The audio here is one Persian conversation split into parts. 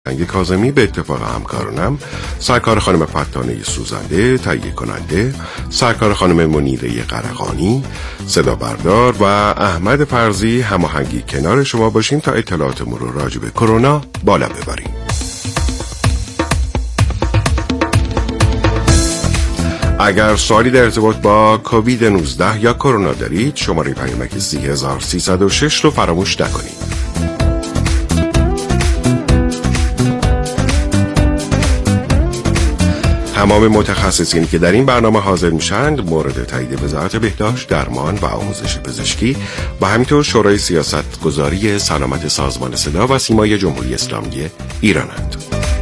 کاظمی به اتفاق همکارانم، سرکار خانم فتانه سوزنده، تهیه کننده، سرکار خانم منیره قرقانی، صدا بردار و احمد فرزی هماهنگی کنار شما باشیم تا اطلاعاتمون رو راجع به کرونا بالا ببریم. اگر سوالی در ارتباط با کووید 19 یا کرونا دارید، شماره پیامک 3306 رو فراموش نکنید. تمام متخصصینی که در این برنامه حاضر میشند مورد تایید وزارت بهداشت، درمان و آموزش پزشکی و همینطور شورای سیاست گذاری سلامت سازمان صدا و سیمای جمهوری اسلامی ایرانند.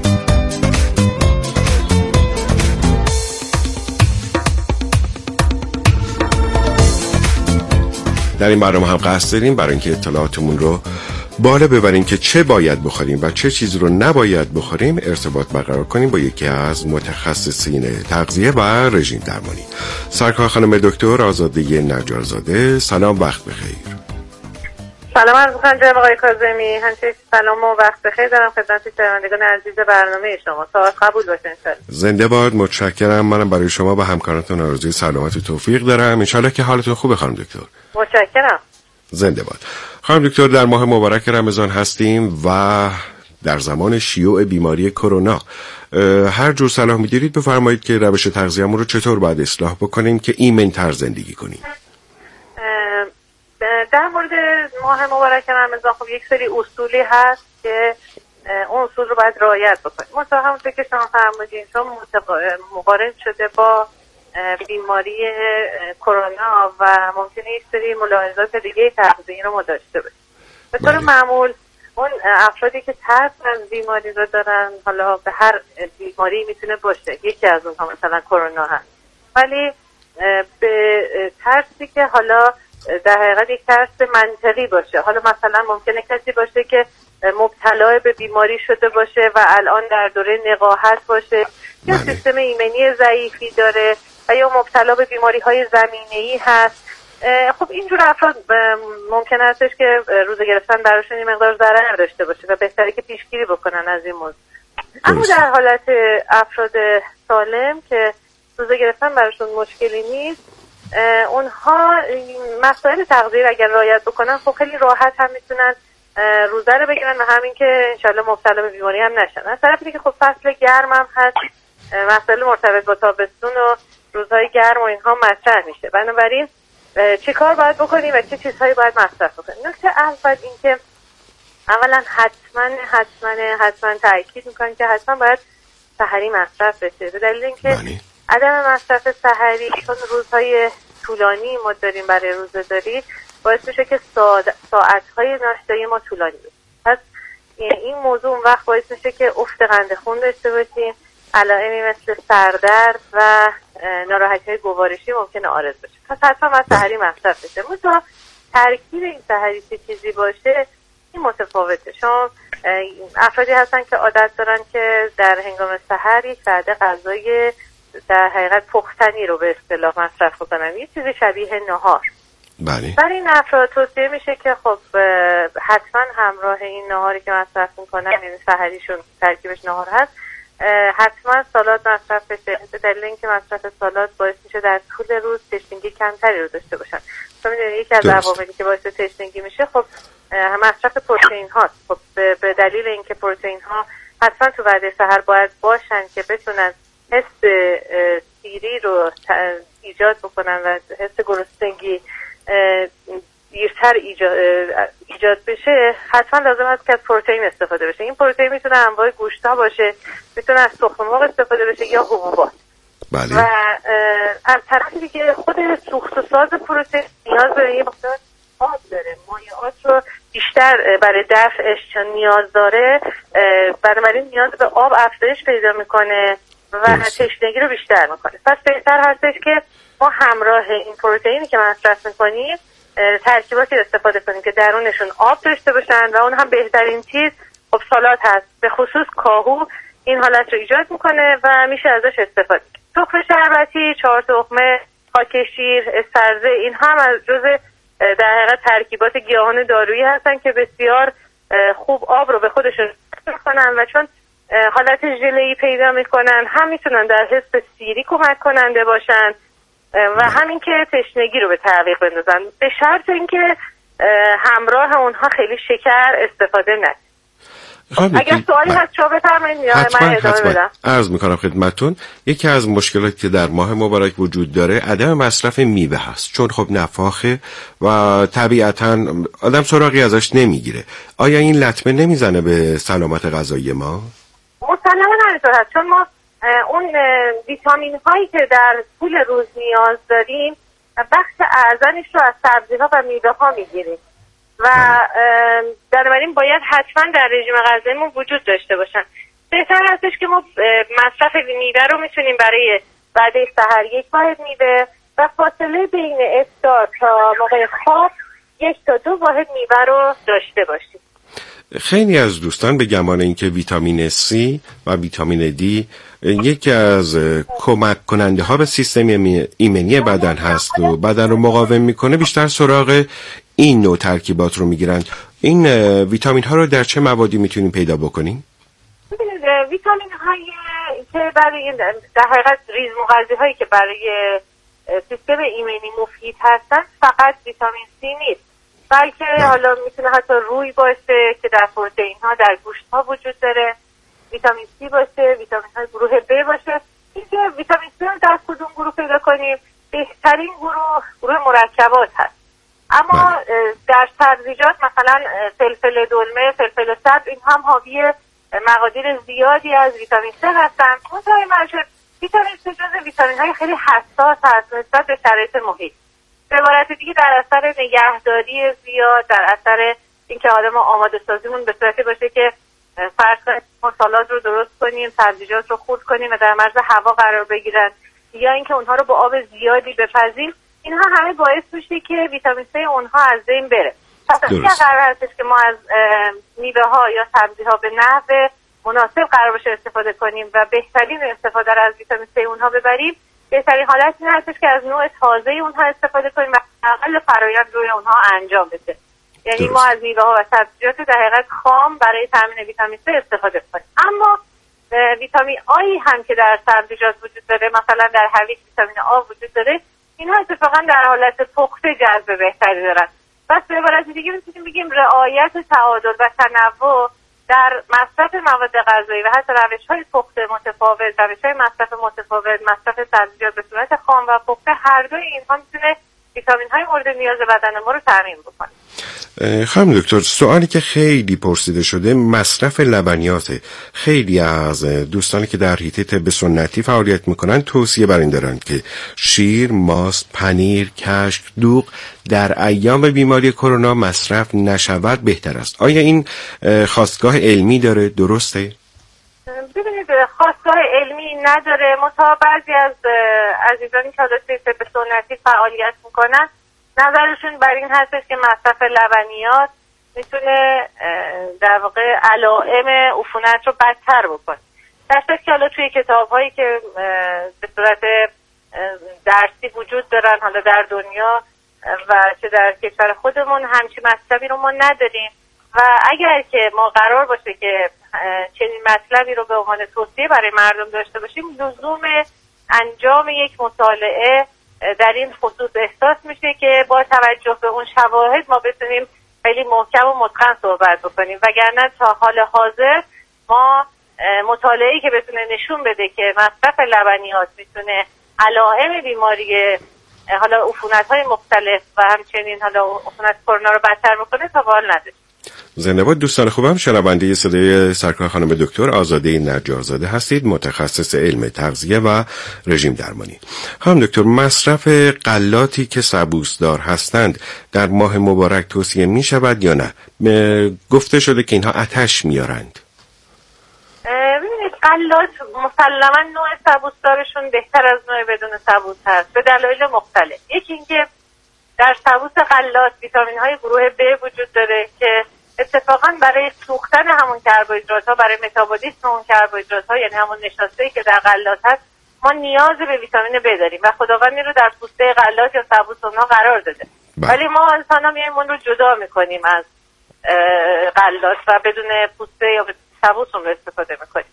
در این برنامه هم قصد داریم برای اینکه اطلاعاتمون رو بالا ببریم که چه باید بخوریم و چه چیز رو نباید بخوریم ارتباط برقرار کنیم با یکی از متخصصین تغذیه و رژیم درمانی. سرکار خانم دکتر آزاده نجارزاده، سلام، وقت بخیر. سلام عرض می‌کنم جناب آقای کاظمی. همچنین سلام و وقت بخیر دارم خدمت شنوندگان عزیز برنامه شما. سوال قبول باشه انشالله. زنده باد، متشکرم. منم برای شما و همکارانتون آرزوی سلامت و توفیق دارم. انشالله که حالتون خوبه خانم دکتر. متشکرم. زنده باد. خانم دکتر، در ماه مبارک رمضان هستیم و در زمان شیوع بیماری کرونا. هر جور صلاح می‌دارید بفرمایید که روش تغذیه‌مون رو چطور باید اصلاح بکنیم که ایمن‌تر زندگی کنیم. در مورد ماه مبارک رمضان خب یک سری اصولی هست که اون اصول رو باید رعایت بکنیم. مثلا همونطور که شما فرمودین چون مقارن شده با بیماری کرونا و ممکنه یک سری ملاحظات دیگه تغذیه‌ای رو ما داشته باشیم. به طور معمول اون افرادی که ترس از بیماری رو دارن، حالا به هر بیماری میتونه باشه، یکی از اونها مثلا کرونا هست، ولی به ترسی که حالا در حقیقت یک ترس منطقی باشه، حالا مثلا ممکنه کسی باشه که مبتلا به بیماری شده باشه و الان در دوره نقاهت باشه یا سیستم ایمنی ضعیفی داره و یا مبتلا به بیماری‌های زمینه‌ای هست. خب اینجور افراد ممکن هستش که روزه گرفتن براشون این مقدار ضرر داشته باشه و بهتره که پیشگیری بکنن از این موضوع. اما در حالت افراد سالم که روزه گرفتن براشون مشکلی نیست، اونها مسائل تغذیه اگر رعایت بکنن خب خیلی راحت هم میتونن روزه رو بگیرن و همین که انشالله مبتلا به بیماری هم نشن. از طرفی دیگه خب فصل گرم هم هست، مسائل مرتبط با تابستون و روزهای گرم و اینها مطرح میشه. بنابراین چه کار باید بکنیم و چه چیزهایی باید مصرف بکنیم؟ نکته اول این که اولا حتما تاکید میکنم که حتما باید سحری مصرف بشه، به دلیل اینکه عدم مصرف سحری چون روزهای طولانی ما داریم برای روزه‌داری باعث میشه که ساعتهای ناشتایی ما طولانی بشه. پس این موضوع اون وقت باعث میشه که افت قند خون داشته باشیم، علائمی مثل سردرد و ناراحتی‌های گوارشی ممکنه عارض بشه. پس حتما باید سحری مصرف بشه. مثلا ترکیب این سحری چه چیزی باشه این متفاوته. شما افرادی هستن که عادت دارن که در هنگام سحر یک وعده غذای در حقیقت پختنی رو به اصطلاح مصرف بکنن، یه چیزی شبیه نهار. بله. برای این افراد توصیه میشه که خب حتما همراه این نهاری که مصرف میکنن، یعنی سحریشون ترکیبش نهار هست، حتما سالاد مصرف بشه، به دلیل اینکه مصرف سالاد باعث میشه در طول روز تشنگی کمتری رو داشته باشن. چون میدونید یکی از عواملی که باعث تشنگی میشه خب مصرف پروتئین هاست. خب به دلیل اینکه پروتئین ها حتما تو وعده سحر باید باشن که بتونن حس سیری رو ایجاد بکنن و حس گرسنگی دیرتر ایجاد بشه، حتما لازم هست که از پروتئین استفاده بشه. این پروتئین میتونه انواع گوشت‌ها باشه، میتونه از تخم مرغ استفاده بشه یا حبوبات. بله. و از طرفی دیگه خود سوخت و ساز پروتئین نیاز به یه مقدار آب داره، مایعات رو بیشتر برای دفعش چون نیاز داره، بنابراین نیاز به آب افزایش پیدا میکنه و تشنگی رو بیشتر میکنه. پس بهتر هستش که ما همراه این پروتئینی که مصرف میکنیم ترکیباتی استفاده کنیم که درونشون آب داشته باشن و اون هم بهترین چیز خب سالاد هست، به خصوص کاهو این حالت رو ایجاد میکنه و میشه ازش استفاده کرد. تخم شربتی، 4 تخمه، خاک شیر، سرزه، این هم از جزء در حقیقت ترکیبات گیاهان دارویی هستن که بسیار خوب آب رو به خودشون میکنن و چون حالت ژله‌ای پیدا میکنن هم میتونن در حس سیری کمک کننده باشن و همین که تشنگی رو به تعویق بندازن، به شرط اینکه همراه اونها خیلی شکر استفاده نکنن. اگر سوالی هست شما بفرمایید یا من ادامه بدم؟ عرض میکنم خدمتتون یکی از مشکلاتی که در ماه مبارک وجود داره عدم مصرف میوه هست، چون خب نفاخه و طبیعتا آدم سراغی ازش نمیگیره. آیا این لطمه نمیزنه به سلامت غذایی ما؟ مسلما همینطور هست، چون ما اون ویتامین هایی که در طول روز نیاز داریم بخش اعظمش رو از سبزی‌ها و میوه ها میگیریم و بنابراین باید حتما در رژیم غذاییمون وجود داشته باشن. بهتر هستش که ما مصرف میوه رو میتونیم برای وعده سحر 1 واحد میوه و فاصله بین افطار تا موقع خواب 1 تا 2 واحد میوه رو داشته باشیم. خیلی از دوستان به گمان اینکه ویتامین C و ویتامین D یکی از کمک کننده ها به سیستم ایمنی بدن هست و بدن رو مقاوم میکنه، بیشتر سراغ این نوع ترکیبات رو میگیرند. این ویتامین ها رو در چه موادی میتونیم پیدا بکنیم؟ ویتامین هایی که برای در حقیقت ریزمغذی هایی که برای سیستم ایمنی مفید هستن فقط ویتامین C نیست، بلکه حالا میتونه حتی روی باشه که در پروتئین ها در گوشت ها وجود داره، ویتامین C باشه، ویتامین های گروه B باشه. اینکه ویتامین C رو در کدوم گروه پیدا کنیم؟ بهترین گروه مرکبات هست. اما در سبزیجات مثلا فلفل دلمه، فلفل سبز، این هم حاوی مقادیر زیادی از ویتامین C هستن. منتها ویتامین C جزو ویتامین های خیلی حساس هست نسبت به شرایط محیط. به عبارت دیگه در اثر نگهداری زیاد، در اثر اینکه آدم آماده سازیمون به صورتی باشه که فرض کنیم سالاد رو درست کنیم، سبزیجات رو خرد کنیم و در مرز هوا قرار بگیرن، یا اینکه اونها رو با آب زیادی بپزیم، اینها همه باعث میشه که ویتامین C اونها از بین بره. پس اگر قرار هستش که ما از میوه ها یا سبزی ها به نحو مناسب قرار باشه استفاده کنیم و بهترین استفاده رو از ویتامین C اونها ببریم، بهترین حالت این هستش که از نوع تازه اونها استفاده کنیم و اقل فرایند روی اونها انجام بشه. یعنی ما از میوه ها و سبزیجات در حقیقت خام برای تامین ویتامین C استفاده کنیم. اما ویتامین آی هم که در سبزیجات وجود داره، مثلا در هویج ویتامین آ وجود داره، اینها اتفاقا در حالت پخته جذب بهتری دارن. بس به عبارت دیگه میتونیم بگیم رعایت تعادل و تنوع در مصرف مواد غذایی و حتی روش‌های پخت متفاوت، روش‌های مصرف متفاوت، مصرف سبزیجات به صورت خام و پخته، هر دوی اینها میتونه ویتامین‌های مورد نیاز بدن ما رو تامین بکنه. خانم دکتر، سوالی که خیلی پرسیده شده مصرف لبنیاته. خیلی از دوستانی که در حیطه طب سنتی فعالیت میکنن توصیه بر این دارن که شیر، ماست، پنیر، کشک، دوغ در ایام بیماری کرونا مصرف نشود بهتر است. آیا این خواستگاه علمی داره؟ درسته؟ ببینید خواستگاه علمی نداره، منتها بعضی از عزیزانی که توی طب سنتی فعالیت میکنن نظرشون بر این هستش که مصرف لبنیات میتونه در واقع علائم عفونت رو بدتر بکنه. در صورتی که حالا توی کتاب‌هایی که به صورت درسی وجود دارن حالا در دنیا و چه در کشور خودمون همچین مطلبی رو ما نداریم و اگر که ما قرار باشه که چنین مطلبی رو به عنوان توصیه برای مردم داشته باشیم، لزوم انجام یک مطالعه در این خصوص احساس میشه که با توجه به اون شواهد ما بتونیم خیلی محکم و متقن صحبت بکنیم، وگرنه تا حال حاضر ما مطالعه‌ای که بتونه نشون بده که مصرف لبنیات میتونه علائم بیماری حالا عفونت‌های مختلف و همچنین حالا عفونت کرونا رو بدتر بکنه تا حال نداره. زنده باد دوستان خوبم، شنونده صدای سرکار خانم دکتر آزاده نجارزاده هستید، متخصص علم تغذیه و رژیم درمانی. خانم دکتر، مصرف غلاتی که سبوسدار هستند در ماه مبارک توصیه می شود یا نه؟ گفته شده که اینها آتش میارند. ببینید غلات مسلما نوع سبوسدارشون بهتر از نوع بدون سبوس هست به دلایل مختلف. یکی اینکه در سبوس غلات ویتامین‌های گروه B وجود داره که اتفاقا برای سوختن همون کربوهیدرات‌ها، برای متابولیسم اون کربوهیدرات‌ها، یعنی همون نشاسته‌ای که در غلات هست، ما نیاز به ویتامین B داریم و خداوند این رو در پوسته غلات یا سبوس اونها قرار داده. ولی ما انسان‌ها میایم اون رو جدا می‌کنیم از غلات و بدون پوسته یا سبوسون رو استفاده میکنیم.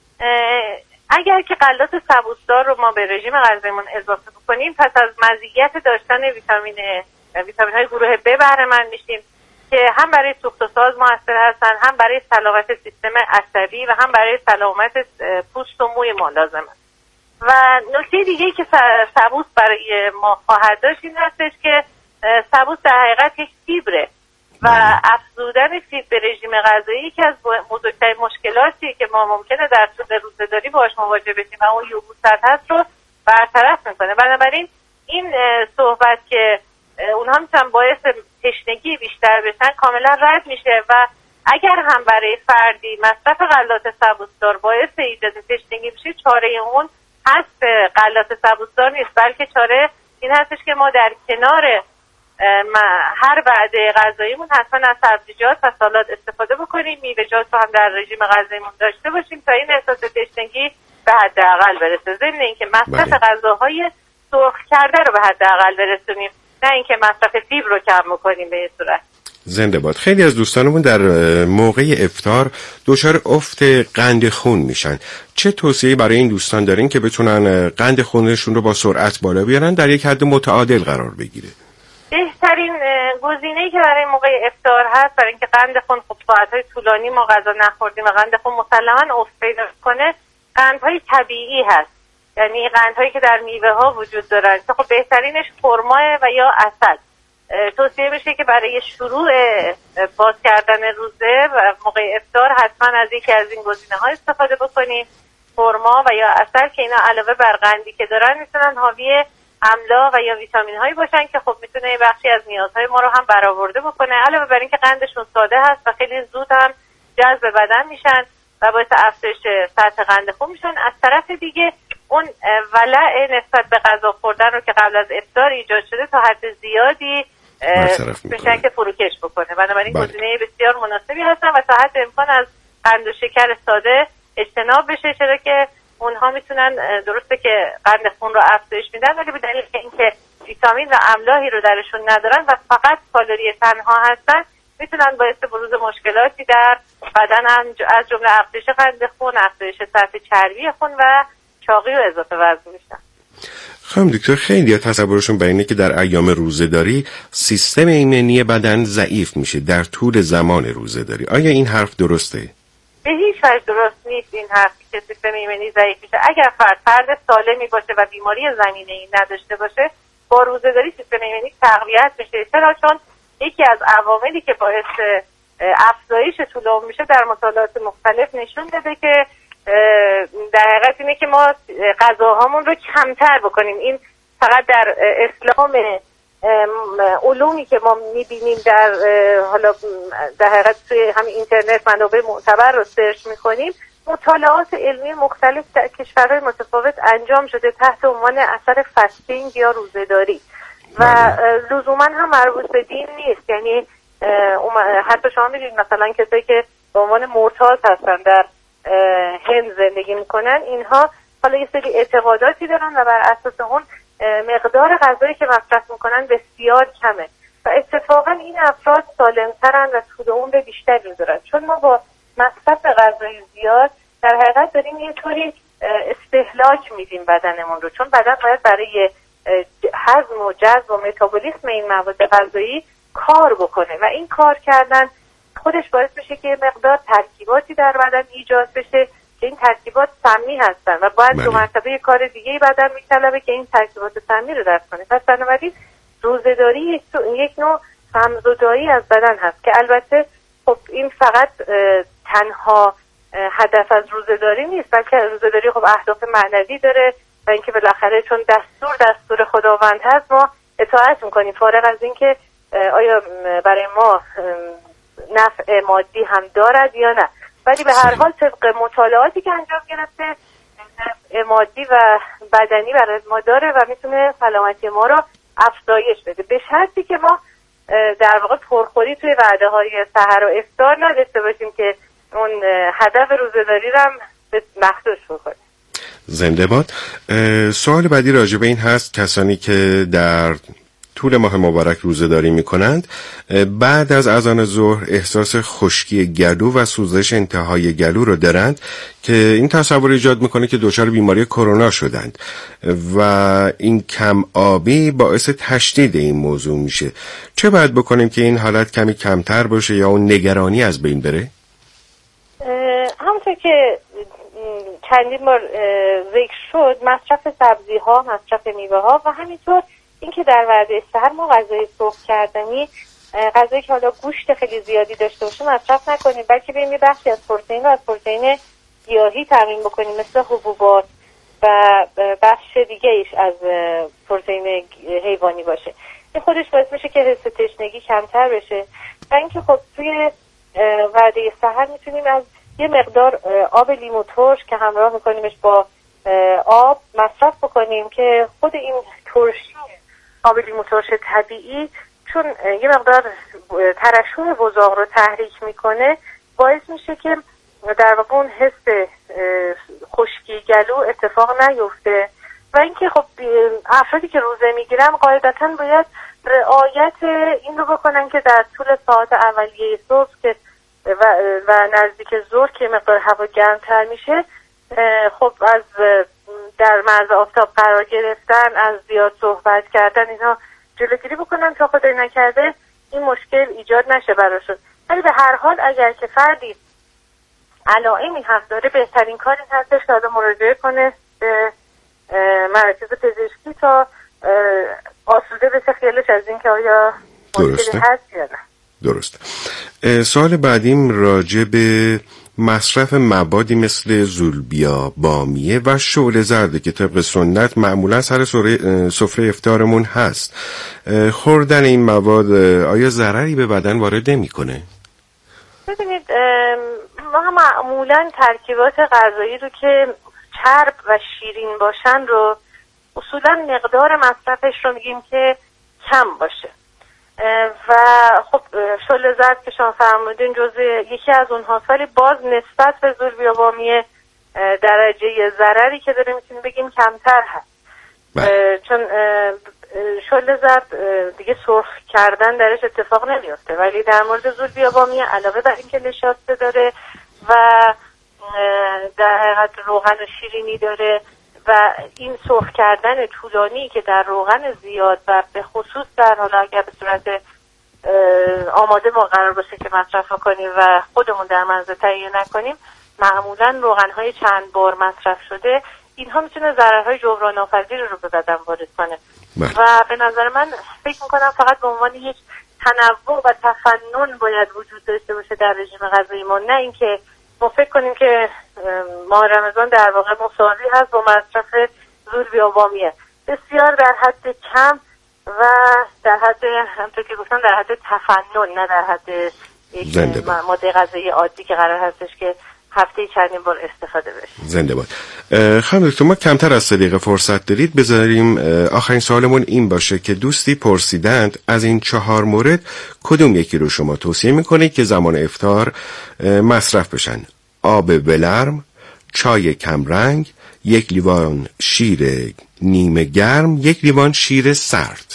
اگر که غلات سبوسدار رو ما به رژیم غذاییمون اضافه بکنیم، پس از مزیت داشتن ویتامین های گروه ب بهره مند میشیم که هم برای سوخت و ساز موثر هستن، هم برای سلامت سیستم عصبی و هم برای سلامت پوست و موی ما لازمه. و نکته دیگه که سبوس برای ما خواهد داشت این هستش که سبوس در حقیقت یک فیبره و افزودن فیبر به رژیم غذایی یکی از بزرگترین مشکلاتی که ما ممکنه در طول روزه‌داری باهاش مواجه بشیم و اون یبوست هست رو برطرف میکنه. بنابراین این صحبت که اونها میتونن باعث تشنگی بیشتر بشن کاملا رد میشه و اگر هم برای فردی مصرف غلات سبوسدار باعث ایجاد تشنگی بشه، چاره اون هست غلات سبوسدار نیست، بلکه چاره این هستش که ما در کنار هر وعده غذاییمون حتما از سبزیجات و سالاد استفاده بکنیم، میوه‌جات رو هم در رژیم غذاییمون داشته باشیم تا این احساس تشنگی به حداقل برسه. ضمن اینکه مصرف غذاهای سرخ کرده رو به حداقل برسونیم، نه اینکه مصرف فیبر رو کم بکنیم به این صورت. زنده باد. خیلی از دوستانمون در موقع افطار دچار افت قند خون میشن. چه توصیه‌ای برای این دوستان دارین که بتونن قند خونشون رو با سرعت بالا بیارن، در یک حد متعادل قرار بگیره؟ بهترین گزینه‌ای که برای موقع افطار هست، برای اینکه قند خون خب ساعت‌های طولانی ما غذا نخوردیم و قند خون مسلماً افت پیدا کنه، قندهای طبیعی هست، یعنی قندهایی که در میوه‌ها وجود دارن که خب بهترینش خرما و یا عسل. توصیه بشه که برای شروع باز کردن روزه و موقع افطار حتما از یکی از این گزینه‌ها استفاده بکنیم، خرما و یا عسل، که اینا علاوه بر قندی که دارن میتونن حاوی املاح و یا ویتامین هایی باشن که خب میتونه یه بخشی از نیازهای ما رو هم برآورده بکنه، علاوه بر اینکه قندشون ساده هست و خیلی زود هم جذب بدن میشن و باعث افزایش سطح قند خون میشن. از طرف دیگه اون ولع نسبت به غذا خوردن رو که قبل از افطار ایجاد شده تا حد زیادی میشن که فروکش بکنه. بنابراین گزینه بسیار مناسبی هستن و تا حد امکان از قند و شکر ساده اجتناب بشه، چرا که اونها میتونن، درسته که قند خون رو افزایش میدن ولی به دلیل اینکه ویتامین و املاحی رو درشون ندارن و فقط کالری تنها هستن، میتونن باعث بروز مشکلاتی در بدن هم از جمله افزایش قند خون، افزایش سطح چربی خون و چاقی و اضافه وزن میشن. خانم دکتر، خیلی تصورشون بر اینه که در ایام روزه‌داری سیستم ایمنی بدن ضعیف میشه در طول زمان روزه‌داری. آیا این حرف درسته؟ به هیچ وجه درست نیست این حرفی که سیستم ایمنی ضعیف میشه. اگر فرد سالمی باشه و بیماری زمینه‌ای نداشته باشه، با روزه‌داری سیستم ایمنی تقویت میشه. چرا؟ چون یکی از عواملی که باعث افزایش طول عمر میشه در مطالعات مختلف نشون داده که در حقیقت اینه که ما غذاهامون رو کمتر بکنیم. این فقط در اسلام علومی که ما میبینیم در حالا در حقیقت توی همین اینترنت منابع معتبر رو سرچ میکنیم، مطالعات علمی مختلف در کشورهای متفاوت انجام شده تحت عنوان اثر فاستینگ یا روزه‌داری و لزوما هم مربوط به دین نیست. یعنی حتی شما میدونید مثلا کسایی که به عنوان معتاد هستن در هند زندگی میکنن، اینها حالا یه سری اعتقاداتی دارن و بر اساس اون مقدار غذایی که مصرف میکنن بسیار کمه و اتفاقا این افراد سالمترن و طول عمر بیشتری دارن، چون ما با مصرف غذای زیاد در حقیقت داریم یه طوری استهلاک میدیم بدنمون رو، چون بدن باید برای هضم و جذب و متابولیسم این مواد غذایی کار بکنه و این کار کردن خودش باعث میشه که مقدار ترکیباتی در بدن ایجاد بشه که این ترکیبات سمی هستن و باید دو مرتبه کار دیگه بدن میطلبه که این ترکیبات سمی رو دفع کنه. پس بنابراین روزه‌داری یک نوع سم‌زدایی از بدن هست که البته خب این فقط تنها هدف از روزه‌داری نیست، بلکه روزه‌داری خب اهداف معنوی داره و اینکه بالاخره چون دستور خداوند هست ما اطاعت میکنیم، فارغ از اینکه آیا برای ما نفع مادی هم دارد یا نه. ولی به هر حال طبق مطالعاتی که انجام گرفته نفع مادی و بدنی برای ما داره و میتونه سلامتی ما رو افزایش بده، به شرطی که ما در واقع پرخوری توی وعده های سحر و افطار نداشته باشیم که اون هدف روزه‌داری رو هم مخدوش بکنه. زنده باد. سوال بعدی راجع به این هست کسانی که در طول ماه مبارک روزه‌داری می‌کنند بعد از اذان ظهر احساس خشکی گلو و سوزش انتهای گلو رو دارند که این تصور ایجاد می‌کنه که دچار بیماری کرونا شدند و این کم آبی باعث تشدید این موضوع میشه. چه باید بکنیم که این حالت کمی کمتر باشه یا اون نگرانی از بین بره؟ همونطور که چندین بار ذکر شد، مصرف سبزی ها، مصرف میوه ها و همینطور اینکه در وعده سحر ما غذای صبح کردنی، غذایی که حالا گوشت خیلی زیادی داشته باشه مصرف نکنیم، بلکه بریم یه بخشی از پروتئین رو از پروتئین گیاهی تامین بکنیم مثل حبوبات و بخش دیگه ایش از پروتئین حیوانی باشه. این خودش باعث میشه که حس تشنگی کمتر بشه و اینکه خب توی وعده سحر میتونیم از یه مقدار آب لیمو ترش که همراه میکنیمش با آب مصرف بکنیم که خود این ترشی آب لیمو ترش طبیعی چون یه مقدار ترشح بزاق رو تحریک میکنه باعث میشه که در واقع اون حس خشکی گلو اتفاق نیفته. و اینکه خب افرادی که روزه میگیرن قاعدتاً باید رعایت این رو بکنن که در طول ساعات اولیه صبح که و نزدیک ظهر که مقدار هوا گرمتر میشه خب از در معرض آفتاب قرار گرفتن، از زیاد صحبت کردن اینها جلوگیری بکنن تا خدای نکرده این مشکل ایجاد نشه براشون. ولی به هر حال اگر که فردی علائمی هست داره بهترین کار این هستش که مراجعه کنه به مراکز پزشکی تا آسوده بشه خیالش از این که آیا مشکلی هست یا نه. درسته. سوال بعدیم راجع به مصرف موادی مثل زولبیا، بامیه و شعله زرده که طبق سنت معمولا سر سفره افطارمون هست. خوردن این مواد آیا ضرری به بدن وارد نمی‌کنه؟ ببینید ما معمولا ترکیبات غذایی رو که چرب و شیرین باشن رو اصولا مقدار مصرفش رو میگیم که کم باشه و خب شعله زرد که شما فرمودین جزء یکی از اونها، ولی باز نسبت به زولبیا بامیه درجه ضرری که داره میتونیم بگیم کمتر هست چون شعله زرد دیگه سرخ کردن درش اتفاق نمیفته، ولی در مورد زولبیا بامیه علاوه بر اینکه نشاسته داره و در حقیقت روغن شیرینی داره و این سرخ کردن طولانی که در روغن زیاد و به خصوص در حالا اگر به صورت آماده ما قرار باشه که مصرف کنیم و خودمون در منزل تهیه نکنیم، معمولا روغن‌های چند بار مصرف شده اینها میتونه ضررهای جبران ناپذیر رو به بدن وارد کنه و به نظر من فکر میکنم فقط به عنوان یک تنوع و تفنن باید وجود داشته باشه در رژیم غذایی ما، نه اینکه ما فکر کنیم که ماه رمضان در واقع مساوی هست با مصرف زولبیا بامیه. بسیار در حد کم و در حد همونطور که گفتم در حد تفنن، نه در حد یک ماده غذایی عادی که قرار هستش که هفته چندین بار استفاده بشه. زنده باد. خانم دکتر، ما کمتر از 3 دقیقه فرصت دارید، بذاریم آخرین سوالمون این باشه که دوستی پرسیدند از این 4 مورد کدوم یکی رو شما توصیه میکنید که زمان افطار مصرف بشن؟ آب ولرم، چای کمرنگ، 1 لیوان شیر نیمه گرم، 1 لیوان شیر سرد.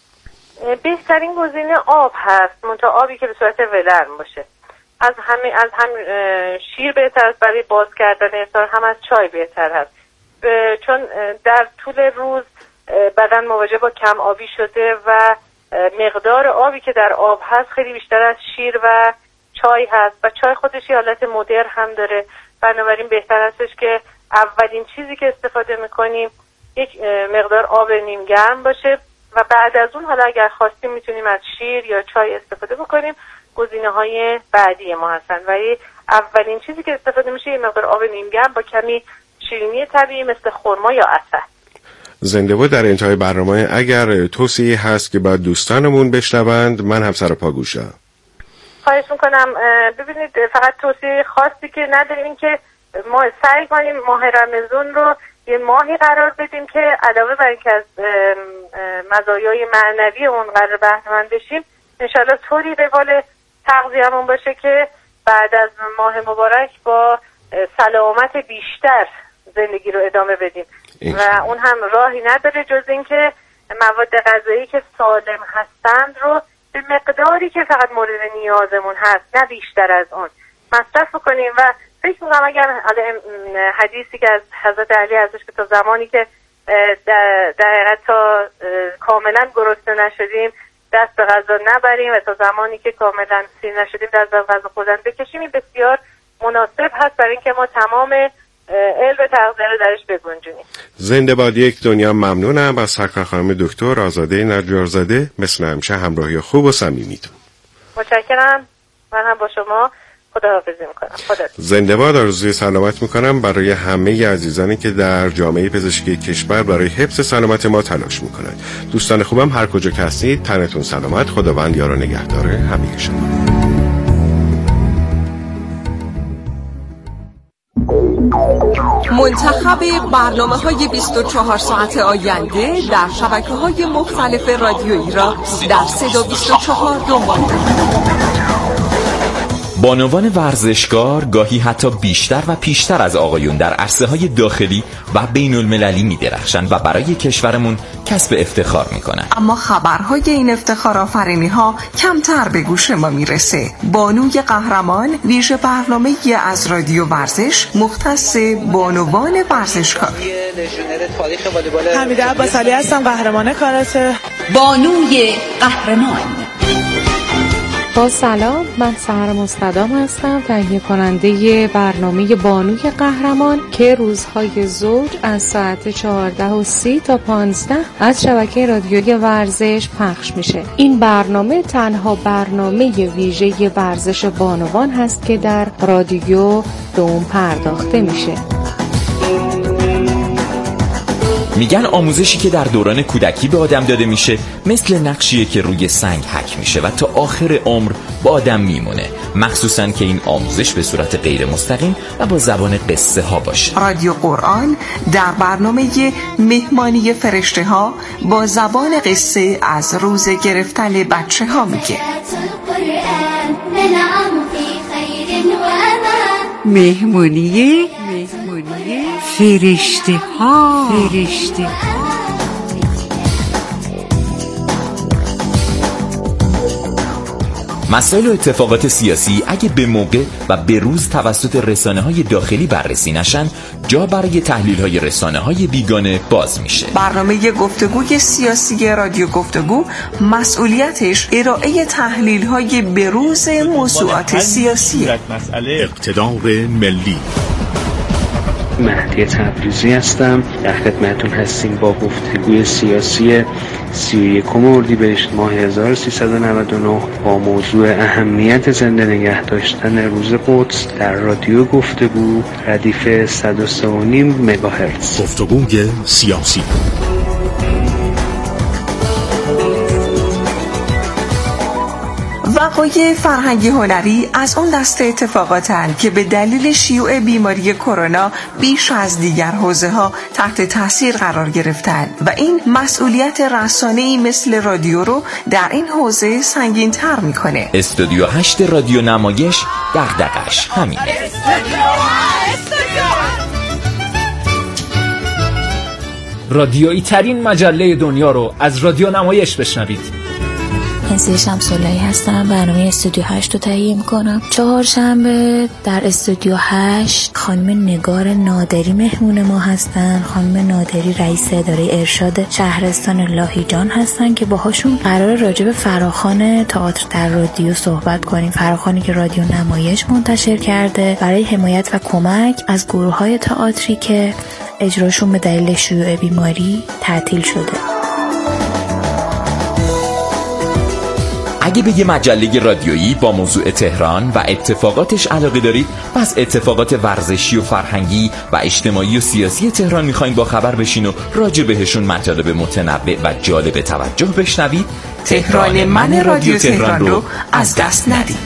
بهترین گزینه آب هست، منتها آبی که به صورت ولرم باشه. از هم شیر بهتر است برای باز کردن افطار، هم از چای بهتر هست چون در طول روز بدن مواجه با کم آبی شده و مقدار آبی که در آب هست خیلی بیشتر از شیر و چای هست و چای خودش یه حالت مدر هم داره، بنابراین بهتر هستش که اولین چیزی که استفاده میکنیم یک مقدار آب نیم گرم باشه و بعد از اون حالا اگر خواستیم میتونیم از شیر یا چای استفاده بکنیم، گزینه‌های بعدی ما هستن، ولی اولین چیزی که استفاده میشه یه مقدار آب نیم گرم با کمی شیرینی طبیعی مثل خرما یا عسل. زنده بود. در انتهای برنامه اگر توصیه هست که باید دوستانمون بشنوند، من هم سر پا گوشم. خواهش میکنم. ببینید فقط توصیه خاصی که نداریم، این که ما سعی کنیم ماه رمضان رو یه ماهی قرار بدیم که علاوه بر اینکه از مزایای معنوی اون قرار بهره‌مند بشیم، انشالله طوری روال تغذیه‌مون باشه که بعد از ماه مبارک با سلامت بیشتر زندگی رو ادامه بدیم و اون هم راهی نداره جز این که مواد غذایی که سالم هستند رو به مقداری که فقط مورد نیازمون هست، نه بیشتر از اون، مصرف بکنیم. و فکر می‌کنم اگر حدیثی که از حضرت علی هستش که تا زمانی که در تا کاملا گرسنه نشدیم دست به غذا نبریم و تا زمانی که کاملا سیر نشدیم دست به غذا خوردن بکشیم، این بسیار مناسب هست برای اینکه ما تمام علم تغذیه رو درش بگنجونیم. زنده باد. یک دنیا. ممنونم از سرکار خانم دکتر آزاده نجارزاده، مثل همیشه همراهی خوب و صمیمیتون. متشکرم. من هم با شما خداحافظی میکنم. خدا زنده باد. آرزوی سلامت میکنم برای همه عزیزانی که در جامعه پزشکی کشور برای حفظ سلامت ما تلاش میکنند. دوستان خوبم هر کجا که هستید تنتون سلامت. خداوند یار و نگهدار همه شما. منتخب برنامه‌های 24 ساعت آینده در شبکه‌های مختلف رادیویی را در صدا 24 دنبال کنید. بانوان ورزشکار گاهی حتی بیشتر و پیشتر از آقایون در عرصه‌های داخلی و بین المللی می‌درخشند و برای کشورمون کسب افتخار می‌کنند. اما خبرهای این افتخار آفرینی‌ها کمتر به گوش ما میرسه. بانوی قهرمان ویژه برنامه‌ای از رادیو ورزش مختص بانوان ورزشکار. حمیده عباسعلی هستم، قهرمان کاراته. بانوی قهرمان. با سلام، من سحر مستدام هستم، تهیه کننده برنامه بانوی قهرمان که روزهای زوج از ساعت 14:30 تا 15 از شبکه رادیویی ورزش پخش میشه. این برنامه تنها برنامه ویژه ورزش بانوان هست که در رادیو به اون پرداخته میشه. میگن آموزشی که در دوران کودکی به آدم داده میشه مثل نقشیه که روی سنگ حک میشه و تا آخر عمر با آدم میمونه، مخصوصا که این آموزش به صورت غیر مستقیم و با زبان قصه ها باشه. رادیو قرآن در برنامه مهمانی فرشته ها با زبان قصه از روز گرفتن بچه ها میگه. مهمانی فرشته ها. مسائل و اتفاقات سیاسی اگه به موقع و به روز توسط رسانه‌های داخلی بررسی نشن، جا برای تحلیل‌های رسانه‌های بیگانه باز میشه. برنامه گفتگوی سیاسی رادیو گفتگو مسئولیتش ارائه تحلیل‌های به روز موضوعات سیاسی. اقتدار ملی. مهدی تبریزی هستم، در خدمتتون هستیم با گفتگوی سیاسی 31 اردیبهشت ماه 1399 با موضوع اهمیت زنده نگه داشتن روز قدس در رادیو گفتگو ردیف 103.5 مگاهرتز. گفتگوی سیاسی. وقایع فرهنگی هنری از اون دسته اتفاقاتن که به دلیل شیوع بیماری کرونا بیش از دیگر حوزه‌ها تحت تاثیر قرار گرفتن و این مسئولیت رسانه‌ای مثل رادیو رو در این حوزه سنگین‌تر می‌کنه. استودیو 8 رادیو نمایش دغدغش همینه. رادیویی ترین مجله دنیا رو از رادیو نمایش بشنوید. نسیه شمس‌اللهی هستم، برنامه استودیو 8 رو تهیه میکنم. چهارشنبه در استودیو 8 خانم نگار نادری مهمون ما هستن. خانم نادری رئیس اداره ارشاد شهرستان لاهیجان هستن که باهاشون قرار راجع به فراخوان تئاتر در رادیو صحبت کنیم. فراخوانی که رادیو نمایش منتشر کرده برای حمایت و کمک از گروه‌های تئاتری که اجراشون به دلیل شیوع بیماری تعطیل شده. اگه به یه مجله رادیویی با موضوع تهران و اتفاقاتش علاقه دارید و از اتفاقات ورزشی و فرهنگی و اجتماعی و سیاسی تهران میخواین با خبر بشین و راجع بهشون مطالب متنوع و جالب توجه بشنوید، تهران من رادیو تهران رو از دست ندید.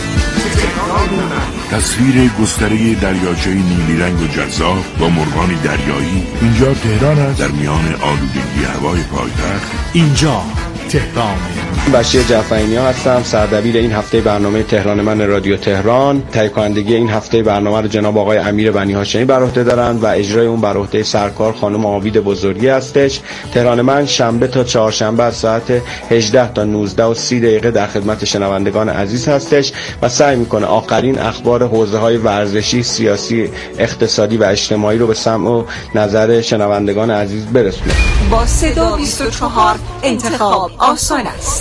تصویر گستره دریاچه نیلی رنگ و جذاب با مرغان دریایی. اینجا تهران است، در میان آلودگی هوای پایتخت. اینجا تهران. بشیر جعفرینی هستم، سردبیر این هفته برنامه تهران من رادیو تهران. تهیه کنندگی این هفته برنامه رو جناب آقای امیر بنی هاشمی بر عهده دارند و اجرای اون بر عهده سرکار خانم عابد بزرگی هستش. تهران من شنبه تا چهارشنبه از ساعت 18 تا 19:30 در خدمت شنوندگان عزیز هستش و سعی میکنه آخرین اخبار حوزه‌های ورزشی، سیاسی، اقتصادی و اجتماعی رو به سمع و نظر شنوندگان عزیز برسونه. با صدا 24 انتخاب آسان است.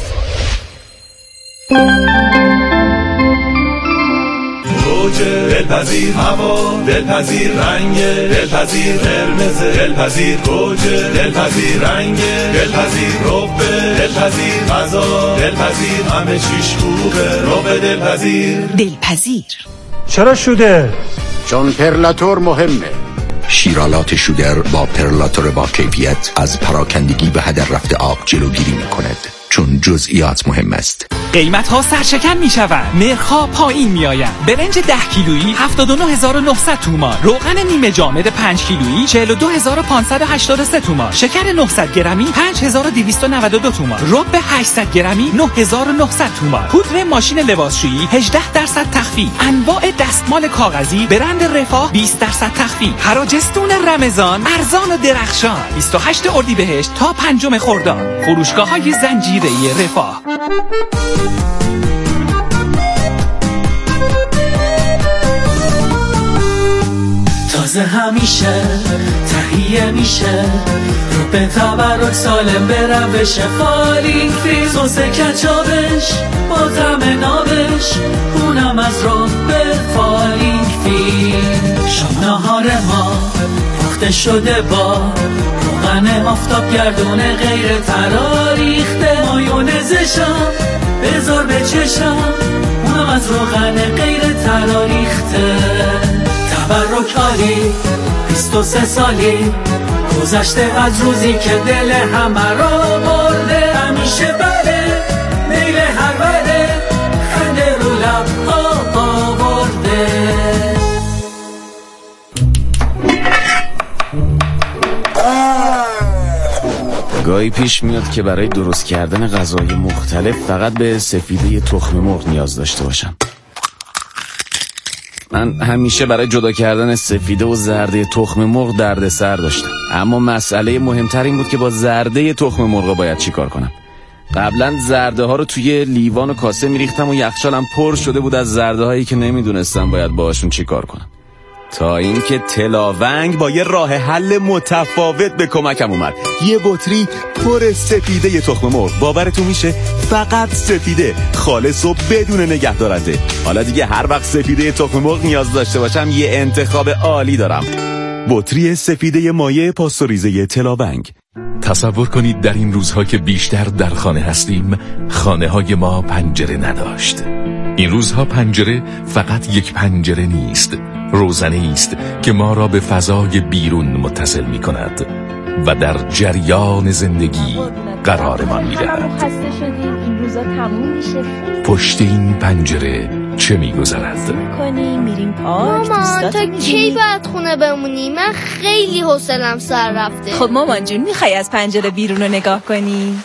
دلپذیر هوا، دلپذیر رنگ، دلپذیر قرمز، دلپذیر گوجه، دلپذیر رنگ، دلپذیر رب، دلپذیر غذا، دلپذیر همه چیش خوبه، رب دلپذیر. چرا شده؟ چون پرلاتور مهمه. شیرالات شوگر با پرلاتور با کیفیت از پراکندگی و هدر رفت آب جلوگیری می‌کند، چون جزئیات مهم است. قیمت ها سرشکن می شوند، نرخ‌ها پایین می آیند. برنج 10 کیلویی 79900 تومان، روغن نیمه جامد 5 کیلویی 42583 تومان، شکر 900 گرمی 5292 تومان، رب 800 گرمی 9900 تومان، پودر ماشین لباسشویی 18% تخفیف، انواع دستمال کاغذی برند رفاه 20% تخفیف، حراجستون رمضان ارزان و درخشان. 28 اردیبهشت تا 5 خرداد، فروشگاه‌های زنجیره رفاه. تازه همیشه تهیه میشه رو به تبرک سالم به روش خالی فری، سس کچابش با طعم نابش اونم از رو به خالی فری. شام نهار ما پخته شده با روغن آفتاب گردونه غیر تراریخته، مایونزشم بذار به چشم اونم از روغن غیر تراریخته. تبرک عالی 23 سالی گذشته از روزی که دل همه را برده، همیشه بله میل هر بله خنده رو لب آورده. گاهی پیش میاد که برای درست کردن غذای مختلف فقط به سفیده تخم مرغ نیاز داشته باشم. من همیشه برای جدا کردن سفیده و زرده تخم مرغ دردسر داشتم، اما مسئله مهمتر این بود که با زرده تخم مرغ باید چی کار کنم. قبلا زرده ها رو توی لیوان و کاسه میریختم و یخچالم پر شده بود از زرده هایی که نمیدونستم باید باهاشون چی کار کنم، تا اینکه تلاونگ با یه راه حل متفاوت به کمکم اومد. یه بطری پر سفیده تخم مرغ، باورتون میشه فقط سفیده، خالص و بدون نگهدارنده. حالا دیگه هر وقت سفیده تخم مرغ نیاز داشته باشم یه انتخاب عالی دارم، بطری سفیده مایع پاستوریزه تلاونگ. تصور کنید در این روزها که بیشتر در خانه هستیم، خانه های ما پنجره نداشت. این روزها پنجره فقط یک پنجره نیست، روزنه است که ما را به فضای بیرون متصل می کند و در جریان زندگی قرارمان می دهد. پشت این پنجره چه می گذرد؟ مامان تا کی باید خونه بمونی؟ من خیلی حوصله‌ام سر رفته. خب مامان جون میخوای از پنجره بیرون رو نگاه کنی؟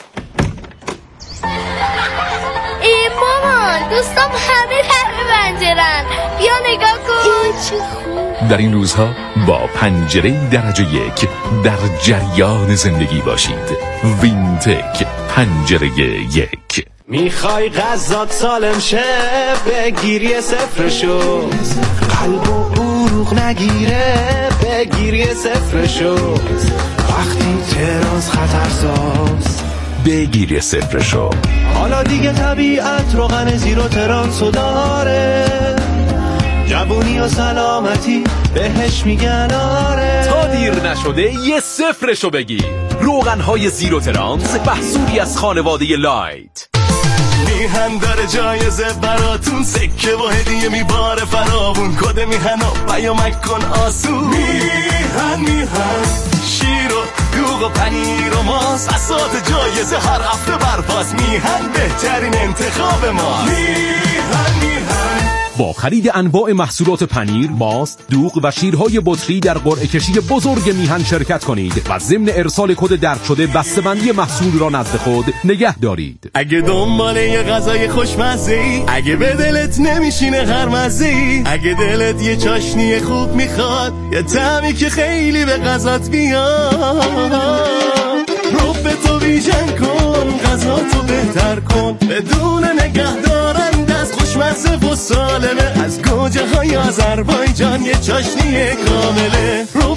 ای مامان دوستام همه پنجره‌ن، بیا نگاه کن. چه خوب. در این روزها با پنجره درجه 1 در جریان زندگی باشید. وینتک پنجره 1. میخوای غذات سالم شه بگیری صفرشو، قلب و عروق نگیره بگیری صفرشو، وقتی تراس خطرساز بگیری صفرشو. حالا دیگه طبیعت روغن زیرو ترانسو داره، جوونی و سلامتی بهش میگن آره. تا دیر نشده یه صفرشو بگیر. روغن‌های زیرو ترانس محصولی از خانواده لایت. میهن داره جایزه براتون، سکه و هدیه میباره فراوون، کد میهن و پیامک کن آسون. میهن شیر و دوغ و پنیر و ماست، بساط جایزه هر هفته برپاس. میهن بهترین انتخاب ماست. میهن با خرید انواع محصولات پنیر، ماست، دوغ و شیرهای بطری در قرعه کشی بزرگ میهن شرکت کنید و ضمن ارسال کد درج شده بسته‌بندی محصول را نزد خود نگه دارید. اگه دنبال یه غذای خوشمزه‌ای، اگه به دلت نمیشینه هر مزه‌ای، اگه دلت یه چاشنی خوب میخواد، یه طعمی که خیلی به غذات بیاد، رب تو ویژن کن، غذا تو بهتر کن، بدون نگه دارن از خوشمزه و سالمه، از گوجه های آذربایجان یه چاشنی کامله.